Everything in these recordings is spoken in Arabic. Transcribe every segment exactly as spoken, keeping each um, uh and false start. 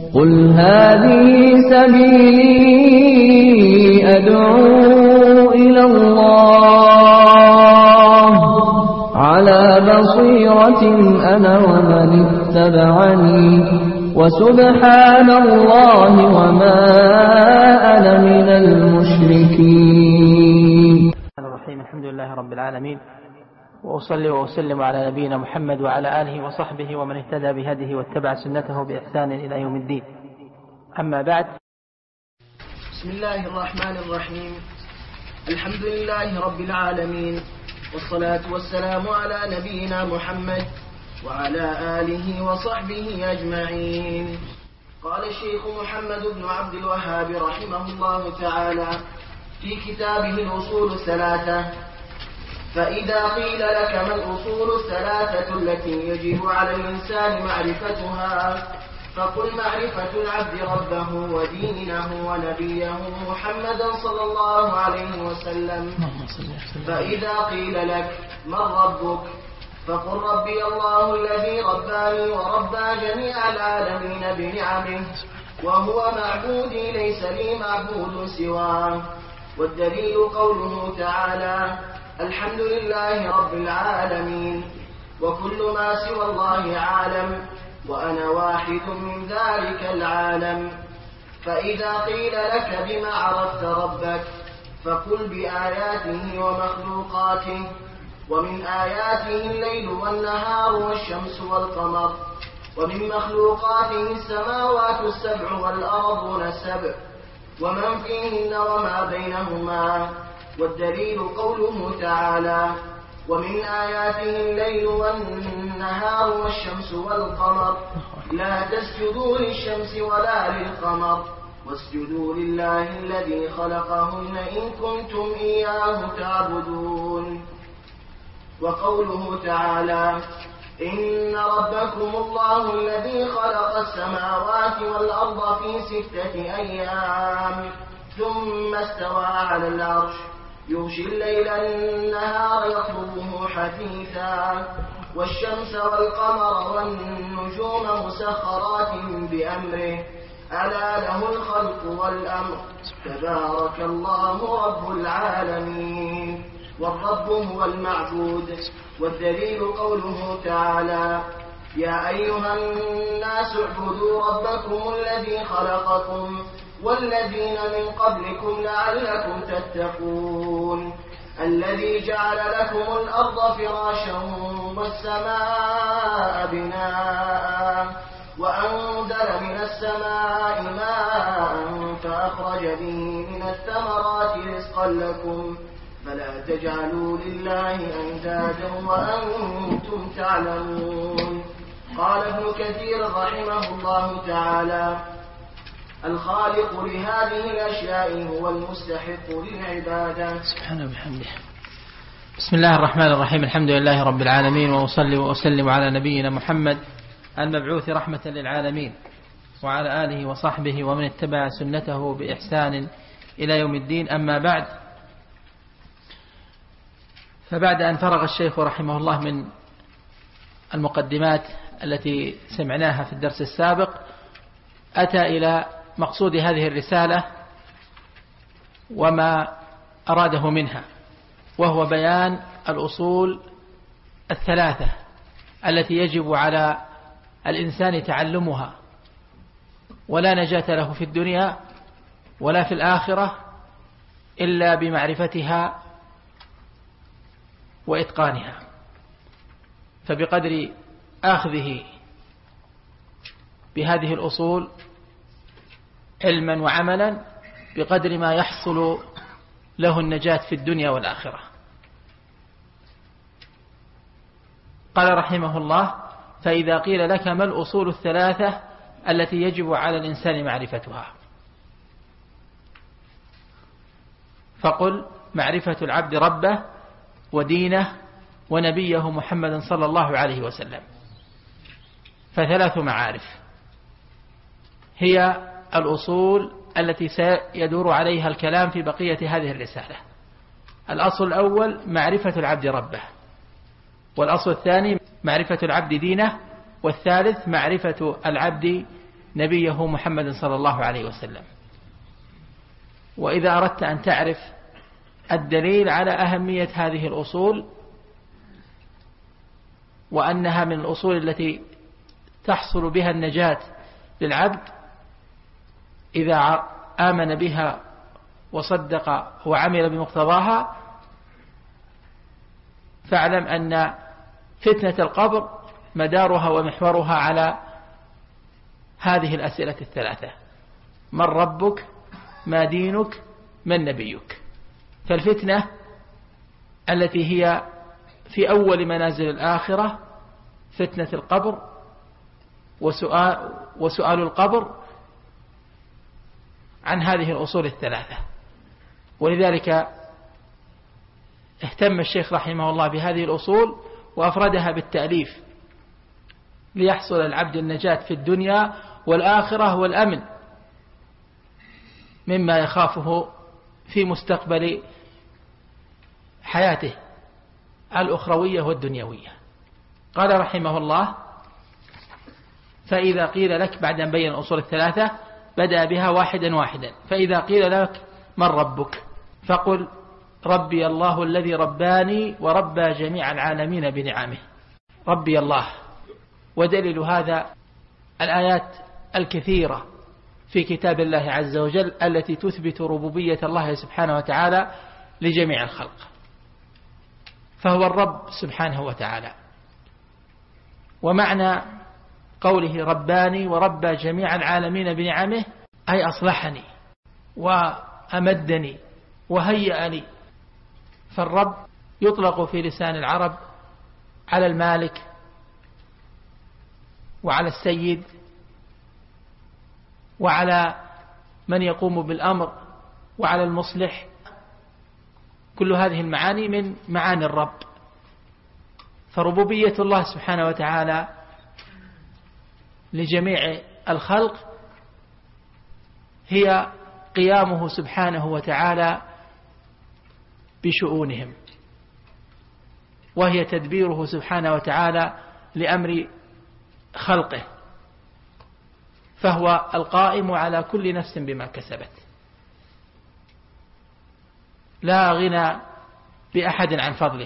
قل هذه سبيلي أدعو إلى الله على بصيرة أنا ومن اتبعني وسبحان الله وما أنا من المشركين. الرحيم الحمد لله رب العالمين، وأصلي وأسلم على نبينا محمد وعلى آله وصحبه ومن اهتدى بهديه واتبع سنته بإحسان إلى يوم الدين. أما بعد، بسم الله الرحمن الرحيم. الحمد لله رب العالمين، والصلاة والسلام على نبينا محمد وعلى آله وصحبه أجمعين. قال الشيخ محمد بن عبد الوهاب رحمه الله تعالى في كتابه الأصول الثلاثة: فإذا قيل لك ما الأصول الثلاثة التي يجب على الإنسان معرفتها، فقل معرفة العبد ربه ودينه ونبيه محمدا صلى الله عليه وسلم. فإذا قيل لك من ربك، فقل ربي الله الذي رباني وربى جميع العالمين بنعمه، وهو معبودي ليس لي معبود سواه. والدليل قوله تعالى: الحمد لله رب العالمين، وكل ما سوى الله عالم، وأنا واحد من ذلك العالم. فإذا قيل لك بما عرفت ربك، فقل بآياته ومخلوقاته. ومن آياته الليل والنهار والشمس والقمر، ومن مخلوقاته السماوات السبع والأرضون السبع ومن فيهن وما بينهما. والدليل قوله تعالى: ومن آياته الليل والنهار والشمس والقمر، لا تسجدوا للشمس ولا للقمر واسجدوا لله الذي خلقهن إن كنتم إياه تعبدون. وقوله تعالى: إن ربكم الله الذي خلق السماوات والأرض في ستة أيام ثم استوى على العرش يغشي الليل النهار يطلبه حثيثا، والشمس والقمر والنجوم مسخرات بأمره، ألا له الخلق والأمر، تبارك الله رب العالمين. والرب هو المعبود. والدليل قوله تعالى: يا أيها الناس اعبدوا ربكم الذي خلقكم والذين من قبلكم لعلكم تتقون، الذي جعل لكم الأرض فراشا والسماء بناء وأنزل من السماء ماء فأخرج به من الثمرات رزقا لكم، فلا تجعلوا لله أندادا وأنتم تعلمون. قال ابن كثير رحمه الله تعالى: الخالق لهذه الأشياء هو المستحق للعبادة. سبحانه وبحمده. بسم الله الرحمن الرحيم. الحمد لله رب العالمين، وأصلي وأسلم على نبينا محمد المبعوث رحمة للعالمين وعلى آله وصحبه ومن اتبع سنته بإحسان إلى يوم الدين. أما بعد، فبعد أن فرغ الشيخ رحمه الله من المقدمات التي سمعناها في الدرس السابق، أتى إلى مقصود هذه الرسالة وما أراده منها، وهو بيان الأصول الثلاثة التي يجب على الإنسان تعلمها، ولا نجاة له في الدنيا ولا في الآخرة إلا بمعرفتها وإتقانها. فبقدر آخذه بهذه الأصول علما وعملا، بقدر ما يحصل له النجاة في الدنيا والآخرة. قال رحمه الله: فإذا قيل لك ما الأصول الثلاثة التي يجب على الإنسان معرفتها، فقل معرفة العبد ربه ودينه ونبيه محمد صلى الله عليه وسلم. فثلاث معارف هي الأصول التي سيدور عليها الكلام في بقية هذه الرسالة. الأصل الأول معرفة العبد ربه، والأصل الثاني معرفة العبد دينه، والثالث معرفة العبد نبيه محمد صلى الله عليه وسلم. وإذا أردت أن تعرف الدليل على أهمية هذه الأصول وأنها من الأصول التي تحصل بها النجاة للعبد إذا آمن بها وصدق وعمل بمقتضاها، فاعلم أن فتنة القبر مدارها ومحورها على هذه الأسئلة الثلاثة: من ربك، ما دينك، من نبيك. فالفتنة التي هي في أول منازل الآخرة فتنة القبر وسؤال, وسؤال القبر عن هذه الأصول الثلاثة. ولذلك اهتم الشيخ رحمه الله بهذه الأصول وأفردها بالتأليف ليحصل العبد النجاة في الدنيا والآخرة والأمن مما يخافه في مستقبل حياته الأخروية والدنيوية. قال رحمه الله: فإذا قيل لك، بعد أن بين الأصول الثلاثة بدأ بها واحدا واحدا: فإذا قيل لك من ربك فقل ربي الله الذي رباني وربى جميع العالمين بنعمه. ربي الله. ودليل هذا الآيات الكثيرة في كتاب الله عز وجل التي تثبت ربوبية الله سبحانه وتعالى لجميع الخلق، فهو الرب سبحانه وتعالى. ومعنى قوله رباني وربى جميع العالمين بنعمه أي أصلحني وأمدني وهيأ لي. فالرب يطلق في لسان العرب على المالك وعلى السيد وعلى من يقوم بالأمر وعلى المصلح. كل هذه المعاني من معاني الرب. فربوبية الله سبحانه وتعالى لجميع الخلق هي قيامه سبحانه وتعالى بشؤونهم، وهي تدبيره سبحانه وتعالى لأمر خلقه، فهو القائم على كل نفس بما كسبت، لا غنى بأحد عن فضله،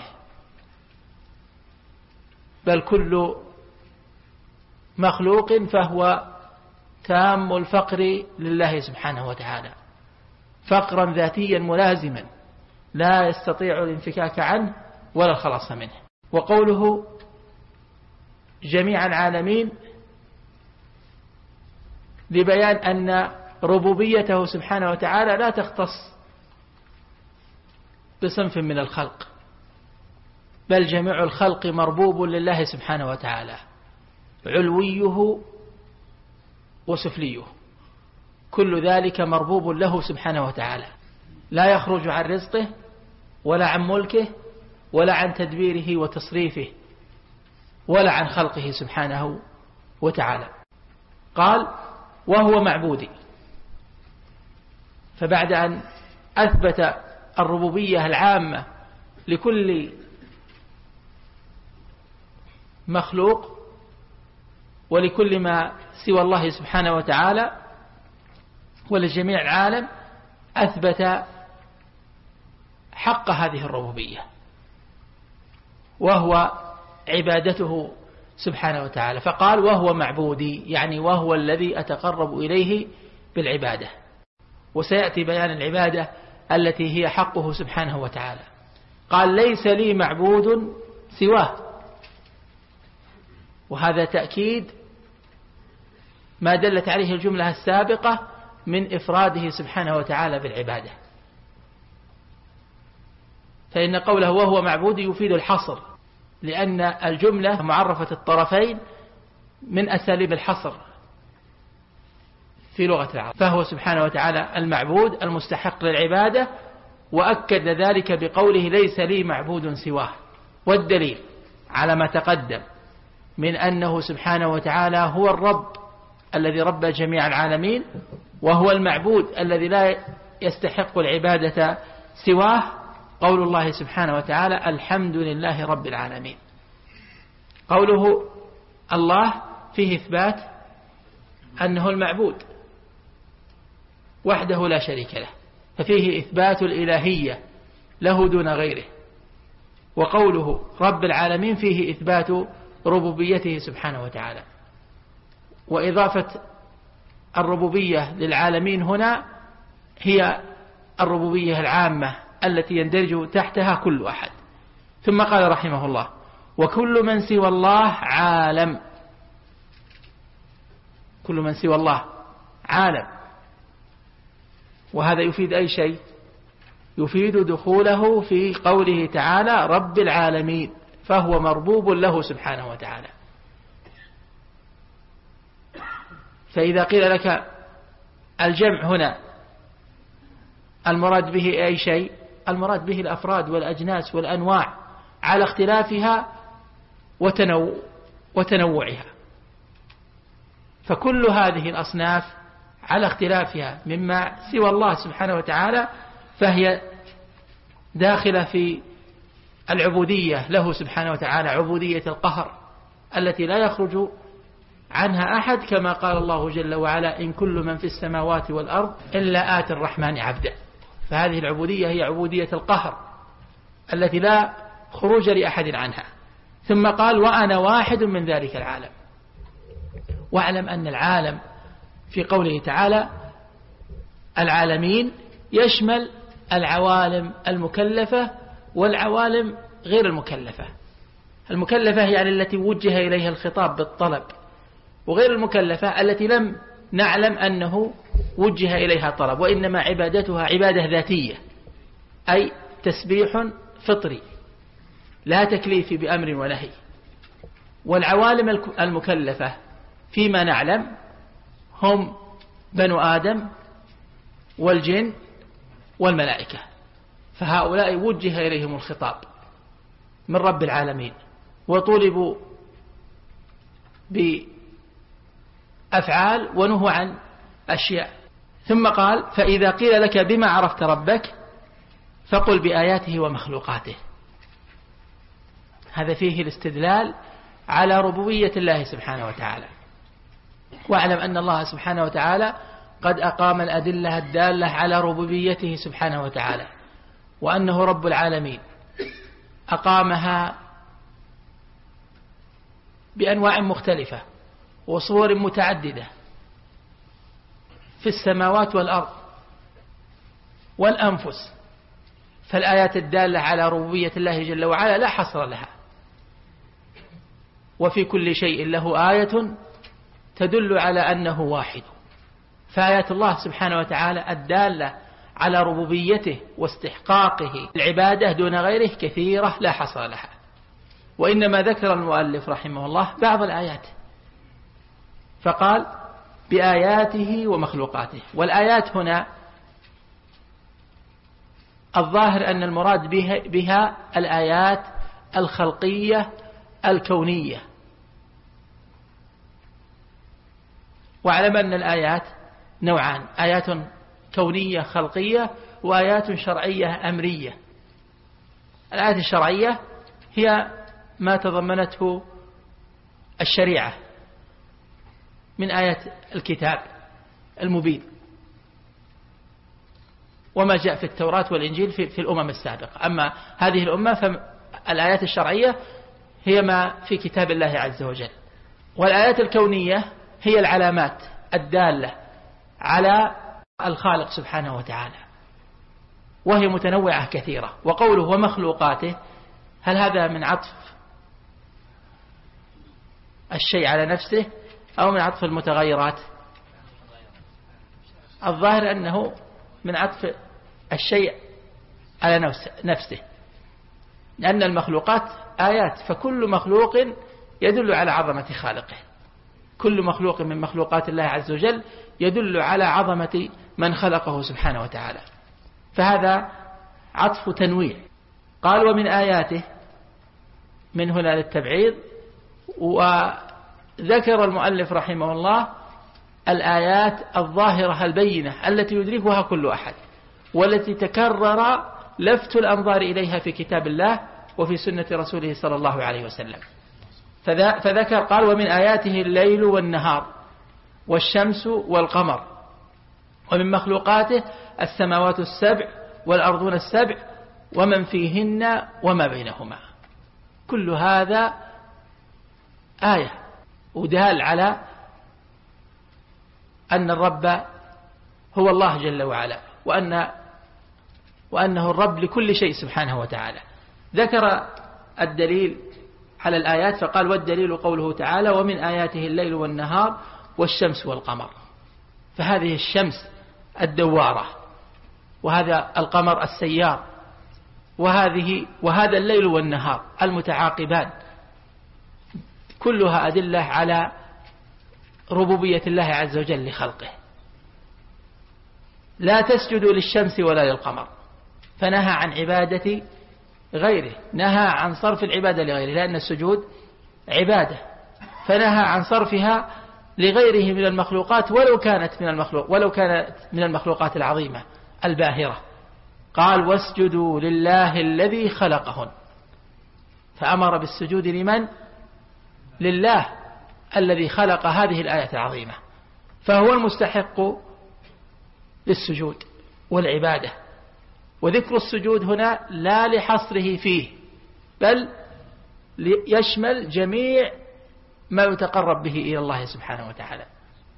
بل كل مخلوق فهو تام الفقر لله سبحانه وتعالى فقرا ذاتيا ملازما لا يستطيع الانفكاك عنه ولا الخلاص منه. وقوله جميع العالمين لبيان أن ربوبيته سبحانه وتعالى لا تختص بصنف من الخلق، بل جميع الخلق مربوب لله سبحانه وتعالى، علويه وسفليه، كل ذلك مربوب له سبحانه وتعالى، لا يخرج عن رزقه ولا عن ملكه ولا عن تدبيره وتصريفه ولا عن خلقه سبحانه وتعالى. قال وهو معبودي. فبعد أن أثبت الربوبية العامة لكل مخلوق ولكل ما سوى الله سبحانه وتعالى ولجميع العالم، أثبت حق هذه الربوبية وهو عبادته سبحانه وتعالى. فقال وهو معبودي، يعني وهو الذي أتقرب إليه بالعبادة. وسيأتي بيان العبادة التي هي حقه سبحانه وتعالى. قال ليس لي معبود سواه، وهذا تأكيد ما دلت عليه الجملة السابقة من إفراده سبحانه وتعالى بالعبادة. فإن قوله وهو معبود يفيد الحصر، لأن الجملة معرفة الطرفين من أساليب الحصر في لغة العرب، فهو سبحانه وتعالى المعبود المستحق للعبادة، وأكد ذلك بقوله ليس لي معبود سواه. والدليل على ما تقدم من أنه سبحانه وتعالى هو الرب الذي رب جميع العالمين، وهو المعبود الذي لا يستحق العبادة سواه، قول الله سبحانه وتعالى الحمد لله رب العالمين. قوله الله فيه إثبات أنه المعبود وحده لا شريك له، ففيه إثبات الإلهية له دون غيره. وقوله رب العالمين فيه إثبات ربوبيته سبحانه وتعالى. وإضافة الربوبية للعالمين هنا هي الربوبية العامة التي يندرج تحتها كل أحد. ثم قال رحمه الله وكل من سوى الله عالم. كل من سوى الله عالم، وهذا يفيد أي شيء؟ يفيد دخوله في قوله تعالى رب العالمين، فهو مربوب له سبحانه وتعالى. فإذا قيل لك الجمع هنا المراد به أي شيء؟ المراد به الأفراد والأجناس والأنواع على اختلافها وتنوع وتنوعها. فكل هذه الأصناف على اختلافها مما سوى الله سبحانه وتعالى فهي داخلة في العبودية له سبحانه وتعالى، عبودية القهر التي لا يخرج عنها أحد، كما قال الله جل وعلا إن كل من في السماوات والأرض إلا آتي الرحمن عبدا. فهذه العبودية هي عبودية القهر التي لا خروج لأحد عنها. ثم قال وأنا واحد من ذلك العالم. واعلم أن العالم في قوله تعالى العالمين يشمل العوالم المكلفة والعوالم غير المكلفة. المكلفة يعني التي وجه إليها الخطاب بالطلب، وغير المكلفة التي لم نعلم أنه وجه إليها طلب، وإنما عبادتها عبادة ذاتية، أي تسبيح فطري لا تكليف بأمر ونهي. والعوالم المكلفة فيما نعلم هم بنو آدم والجن والملائكة، فهؤلاء وجه إليهم الخطاب من رب العالمين وطلبوا بأفعال ونهوا عن أشياء. ثم قال فإذا قيل لك بما عرفت ربك فقل بآياته ومخلوقاته. هذا فيه الاستدلال على ربوبية الله سبحانه وتعالى. واعلم أن الله سبحانه وتعالى قد أقام الأدلة الدالة على ربوبيته سبحانه وتعالى، وأنه رب العالمين أقامها بأنواع مختلفة وصور متعددة في السماوات والأرض والأنفس. فالآيات الدالة على ربوبية الله جل وعلا لا حصر لها، وفي كل شيء له آية تدل على أنه واحد. فآيات الله سبحانه وتعالى الدالة على ربوبيته واستحقاقه العبادة دون غيره كثيرة لا حصر لها، وإنما ذكر المؤلف رحمه الله بعض الآيات فقال بآياته ومخلوقاته. والآيات هنا الظاهر أن المراد بها الآيات الخلقية الكونية. واعلم أن الآيات نوعان: آيات كونية خلقية وآيات شرعية أمرية. الآيات الشرعية هي ما تضمنته الشريعة من آيات الكتاب المبين وما جاء في التوراة والإنجيل في, في الأمم السابقة. أما هذه الأمة فالآيات الشرعية هي ما في كتاب الله عز وجل. والآيات الكونية هي العلامات الدالة على الخالق سبحانه وتعالى، وهي متنوعة كثيرة. وقوله ومخلوقاته، هل هذا من عطف الشيء على نفسه أو من عطف المتغيرات؟ الظاهر أنه من عطف الشيء على نفسه، لأن المخلوقات آيات، فكل مخلوق يدل على عظمة خالقه. كل مخلوق من مخلوقات الله عز وجل يدل على عظمة من خلقه سبحانه وتعالى، فهذا عطف تنويع. قال ومن آياته، من هنا للتبعيض. وذكر المؤلف رحمه الله الآيات الظاهرة البينة التي يدركها كل أحد، والتي تكرر لفت الأنظار إليها في كتاب الله وفي سنة رسوله صلى الله عليه وسلم. فذكر قال ومن آياته الليل والنهار، والشمس والقمر، ومن مخلوقاته السماوات السبع والأرضون السبع ومن فيهن وما بينهما. كل هذا آية ودال على أن الرب هو الله جل وعلا، وأن وأنه الرب لكل شيء سبحانه وتعالى. ذكر الدليل على الآيات فقال: والدليل قوله تعالى: ومن آياته الليل والنهار والشمس والقمر. فهذه الشمس الدوارة، وهذا القمر السيار، وهذه وهذا الليل والنهار المتعاقبان، كلها أدلة على ربوبية الله عز وجل لخلقه. لا تسجدوا للشمس ولا للقمر، فنهى عن عبادة غيره، نهى عن صرف العبادة لغيره، لأن السجود عبادة، فنهى عن صرفها لغيره من المخلوقات ولو كانت من المخلوق ولو كانت من المخلوقات العظيمة الباهرة. قال: واسجدوا لله الذي خلقهن، فأمر بالسجود لمن؟ لله الذي خلق هذه الآية العظيمة، فهو المستحق للسجود والعبادة. وذكر السجود هنا لا لحصره فيه، بل يشمل جميع ما يتقرب به إلى الله سبحانه وتعالى.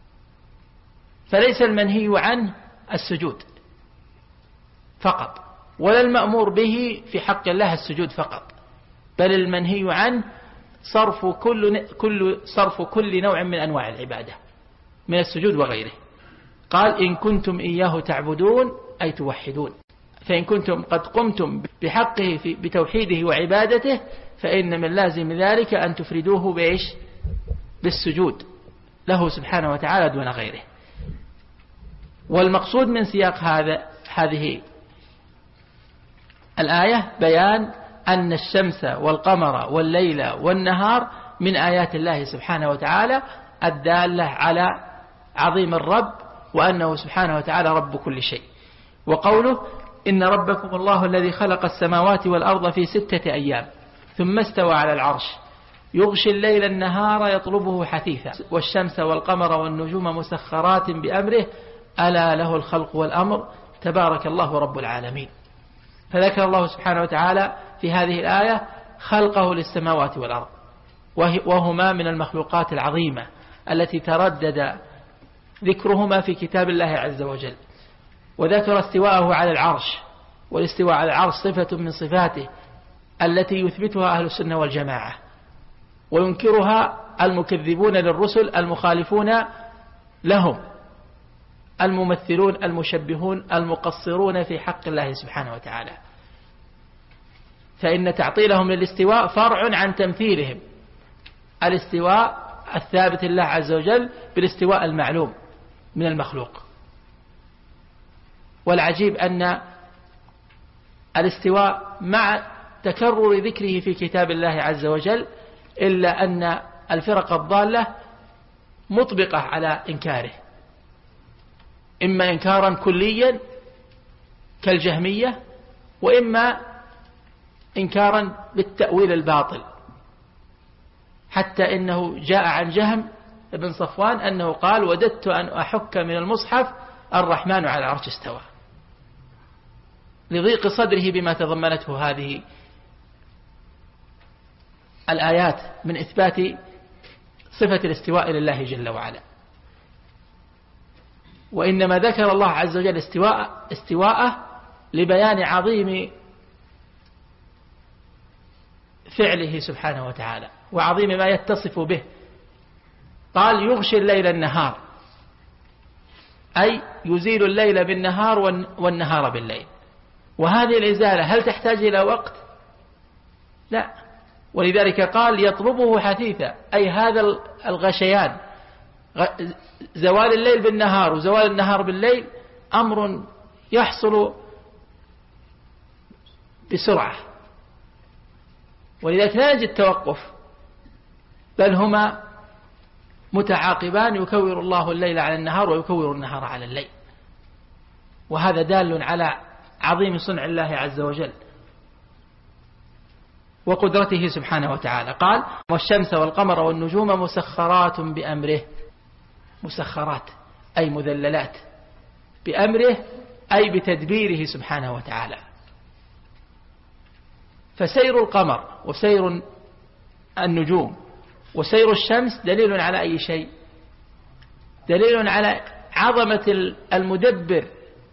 فليس المنهي عنه السجود فقط، ولا المأمور به في حق الله السجود فقط، بل المنهي عنه صرف كل كل صرف كل نوع من أنواع العبادة من السجود وغيره. قال: إن كنتم إياه تعبدون، أي توحدون. فإن كنتم قد قمتم بحقه في بتوحيده وعبادته، فإن من لازم ذلك أن تفردوه بإيش؟ بالسجود له سبحانه وتعالى دون غيره. والمقصود من سياق هذا هذه الآية بيان أن الشمس والقمر والليل والنهار من آيات الله سبحانه وتعالى الدالة على عظيم الرب، وأنه سبحانه وتعالى رب كل شيء. وقوله: إن ربكم الله الذي خلق السماوات والأرض في ستة أيام ثم استوى على العرش يغشي الليل النهار يطلبه حثيثا والشمس والقمر والنجوم مسخرات بأمره ألا له الخلق والأمر تبارك الله رب العالمين. فذكر الله سبحانه وتعالى في هذه الآية خلقه للسماوات والأرض، وهما من المخلوقات العظيمة التي تردد ذكرهما في كتاب الله عز وجل. وذكر استواءه على العرش، والاستواء على العرش صفة من صفاته التي يثبتها أهل السنة والجماعة، وينكرها المكذبون للرسل المخالفون لهم الممثلون المشبهون المقصرون في حق الله سبحانه وتعالى. فإن تعطيلهم للاستواء فرع عن تمثيلهم الاستواء الثابت لله عز وجل بالاستواء المعلوم من المخلوق. والعجيب أن الاستواء مع تكرر ذكره في كتاب الله عز وجل، إلا أن الفرق الضالة مطبقة على إنكاره، إما إنكارا كليا كالجهمية، وإما إنكارا بالتأويل الباطل، حتى إنه جاء عن جهم بن صفوان أنه قال: وددت أن أحك من المصحف الرحمن على العرش استوى، لضيق صدره بما تضمنته هذه الآيات من إثبات صفة الاستواء لله جل وعلا. وإنما ذكر الله عز وجل استواء استواءه لبيان عظيم فعله سبحانه وتعالى وعظيم ما يتصف به. قال: يغشي الليل النهار، أي يزيل الليل بالنهار والنهار بالليل. وهذه الإزالة هل تحتاج إلى وقت؟ لا، ولذلك قال: يطلبه حثيثا، أي هذا الغشيان، زوال الليل بالنهار وزوال النهار بالليل أمر يحصل بسرعة، ولذلك لا يجد توقف، بل هما متعاقبان، يكور الله الليل على النهار ويكور النهار على الليل. وهذا دال على عظيم صنع الله عز وجل وقدرته سبحانه وتعالى. قال: والشمس والقمر والنجوم مسخرات بأمره. مسخرات أي مذللات بأمره أي بتدبيره سبحانه وتعالى. فسير القمر وسير النجوم وسير الشمس دليل على أي شيء؟ دليل على عظمة المدبر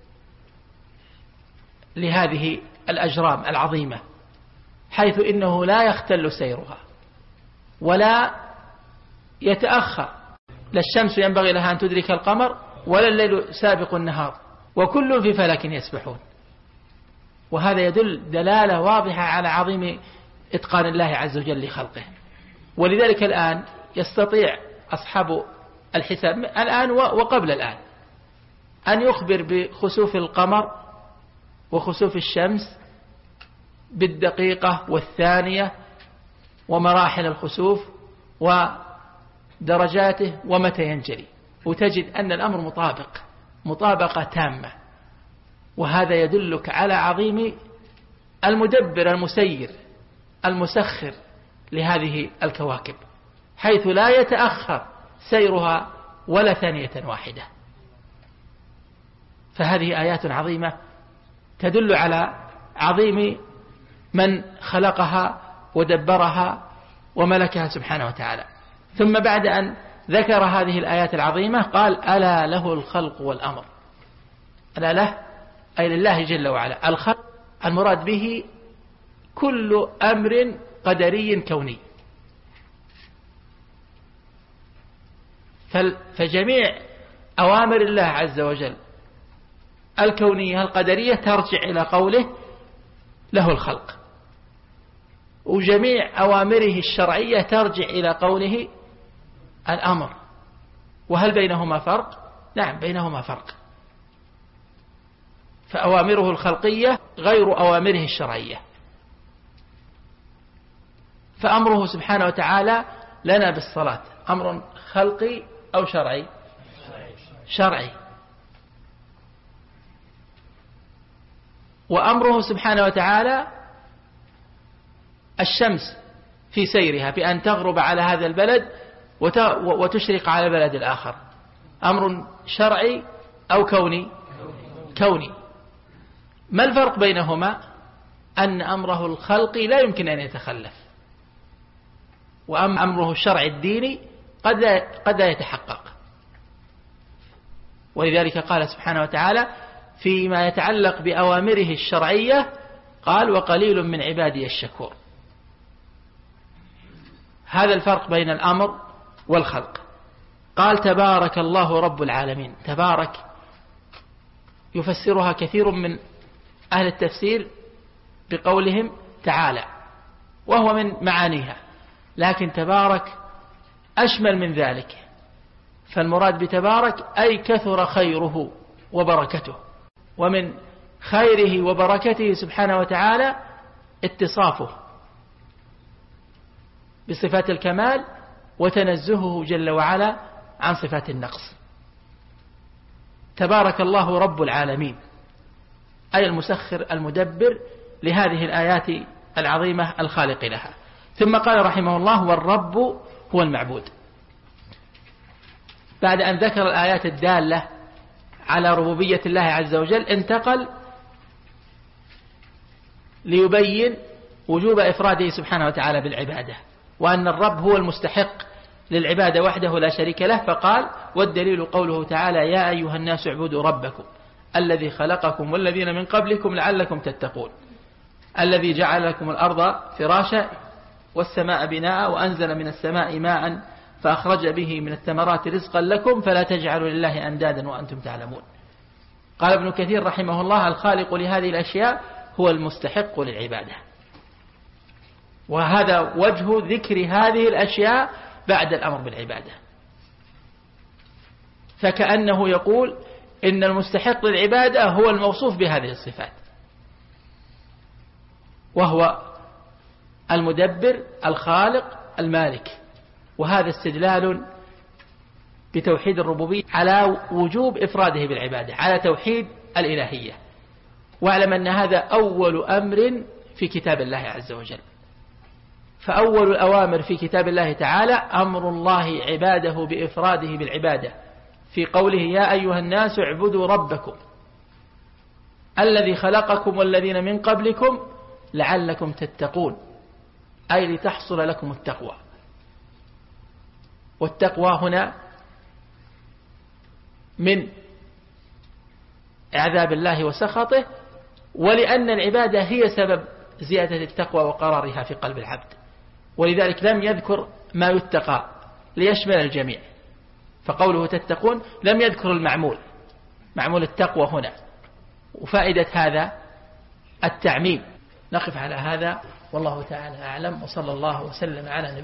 لهذه الأجرام العظيمة، حيث إنه لا يختل سيرها ولا يتأخر. لا الشمس ينبغي لها أن تدرك القمر ولا الليل سابق النهار، وكل في فلك يسبحون. وهذا يدل دلالة واضحة على عظيم إتقان الله عز وجل لخلقه. ولذلك الآن يستطيع أصحاب الحساب الآن وقبل الآن أن يخبر بخسوف القمر وخسوف الشمس بالدقيقة والثانية ومراحل الخسوف ودرجاته ومتى ينجلي، وتجد أن الأمر مطابق مطابقة تامة. وهذا يدلك على عظيم المدبر المسير المسخر لهذه الكواكب، حيث لا يتأخر سيرها ولا ثانية واحدة. فهذه آيات عظيمة تدل على عظيم من خلقها ودبرها وملكها سبحانه وتعالى. ثم بعد أن ذكر هذه الآيات العظيمة قال: ألا له الخلق والأمر. ألا له أي لله جل وعلا. الخلق المراد به كل أمر قدري كوني، فجميع أوامر الله عز وجل الكونية القدرية ترجع إلى قوله له الخلق، وجميع أوامره الشرعية ترجع إلى قوله الأمر. وهل بينهما فرق؟ نعم بينهما فرق، فأوامره الخلقية غير أوامره الشرعية. فأمره سبحانه وتعالى لنا بالصلاة أمر خلقي أو شرعي؟ شرعي. وأمره سبحانه وتعالى الشمس في سيرها بأن تغرب على هذا البلد وتشرق على البلد الآخر أمر شرعي أو كوني؟ كوني. ما الفرق بينهما؟ أن أمره الخلقي لا يمكن أن يتخلف، وأما أمره الشرعي الديني قد لا, قد لا يتحقق. ولذلك قال سبحانه وتعالى فيما يتعلق بأوامره الشرعية قال: وقليل من عبادي الشكور. هذا الفرق بين الأمر والخلق. قال: تبارك الله رب العالمين. تبارك يفسرها كثير من أهل التفسير بقولهم تعالى، وهو من معانيها، لكن تبارك أشمل من ذلك. فالمراد بتبارك أي كثر خيره وبركته، ومن خيره وبركته سبحانه وتعالى اتصافه بصفات الكمال وتنزهه جل وعلا عن صفات النقص. تبارك الله رب العالمين أي المسخر المدبر لهذه الآيات العظيمة الخالق لها. ثم قال رحمه الله: والرب هو المعبود. بعد أن ذكر الآيات الدالة على ربوبية الله عز وجل انتقل ليبين وجوب إفراده سبحانه وتعالى بالعبادة، وأن الرب هو المستحق للعبادة وحده لا شريك له. فقال: والدليل قوله تعالى: يا أيها الناس اعبدوا ربكم الذي خلقكم والذين من قبلكم لعلكم تتقون الذي جعل لكم الأرض فراشا والسماء بناء وأنزل من السماء ماء فأخرج به من الثمرات رزقا لكم فلا تجعلوا لله أندادا وأنتم تعلمون. قال ابن كثير رحمه الله: الخالق لهذه الأشياء هو المستحق للعبادة. وهذا وجه ذكر هذه الأشياء بعد الأمر بالعبادة، فكأنه يقول إن المستحق للعبادة هو الموصوف بهذه الصفات، وهو المدبر الخالق المالك. وهذا استدلال بتوحيد الربوبية على وجوب إفراده بالعبادة، على توحيد الإلهية. واعلم أن هذا أول أمر في كتاب الله عز وجل. فأول الأوامر في كتاب الله تعالى أمر الله عباده بإفراده بالعبادة في قوله يا أيها الناس اعبدوا ربكم الذي خلقكم والذين من قبلكم لعلكم تتقون، أي لتحصل لكم التقوى. والتقوى هنا من عذاب الله وسخطه، ولأن العبادة هي سبب زيادة التقوى وقرارها في قلب العبد، ولذلك لم يذكر ما يتقى ليشمل الجميع، فقوله تتقون لم يذكر المعمول، معمول التقوى هنا، وفائدة هذا التعميم. نقف على هذا والله تعالى أعلم، وصلى الله وسلم على نبينا